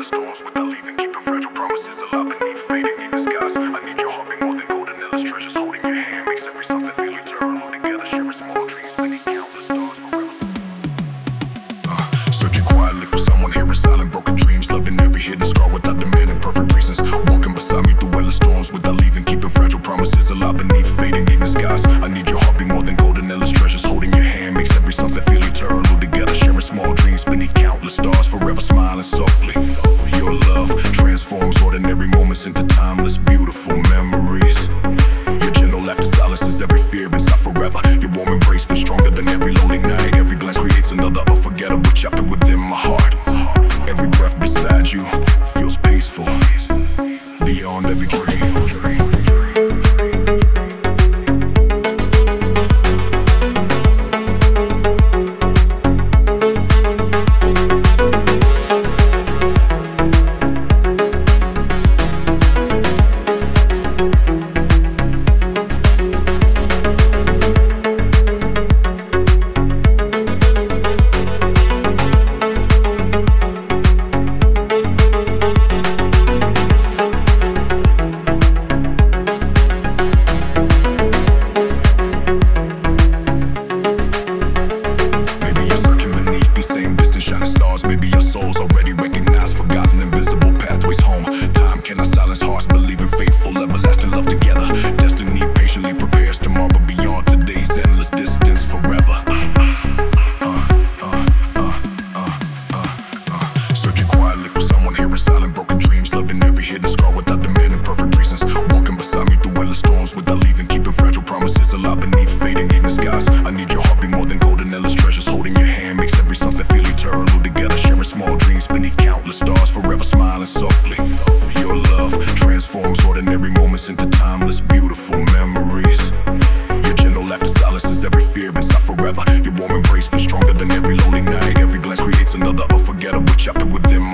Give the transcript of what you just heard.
endless storms without leaving, keeping fragile promises alive beneath fading evening skies. I need your heart, be more than golden, endless treasures holding your hand makes every sunset feel eternal. Together sharing small dreams, beneath countless stars forever. Searching quietly for someone, hearing silent broken dreams, loving every hidden scar without demanding perfect reasons. Walking beside me through endless storms without leaving, keeping fragile promises alive beneath fading evening skies. I need your heart, be more than golden, endless treasures holding your hand makes every sunset feel eternal. Together sharing small dreams beneath countless stars forever, smiling softly. Your love transforms ordinary moments into timeless, beautiful memories. Your gentle laughter silences every fear inside forever. Your warm embrace feels stronger than every lonely night. Every glance creates another unforgettable chapter within my heart. Every breath beside you feels peaceful, beyond every dream. Same distant shining stars, maybe your souls already recognized forgotten invisible pathways home. Time cannot silence hearts, believe in faithful everlasting love together. Destiny patiently prepares tomorrow beyond today's endless distance forever. Searching quietly for someone, hearing silent broken dreams, loving every hidden scar without demanding perfect reasons. Walking beside me through endless storms without leaving, keeping fragile promises alive beneath fading evening skies. I need your heart, be more than golden, endless treasures holding your hand makes every sunset feel eternal. Together sharing small dreams beneath countless stars forever, smiling softly. Your love transforms ordinary moments into timeless, beautiful memories. Your gentle laughter silences every fear inside forever. Your warm embrace feels stronger than every lonely night. Every glance creates another unforgettable chapter within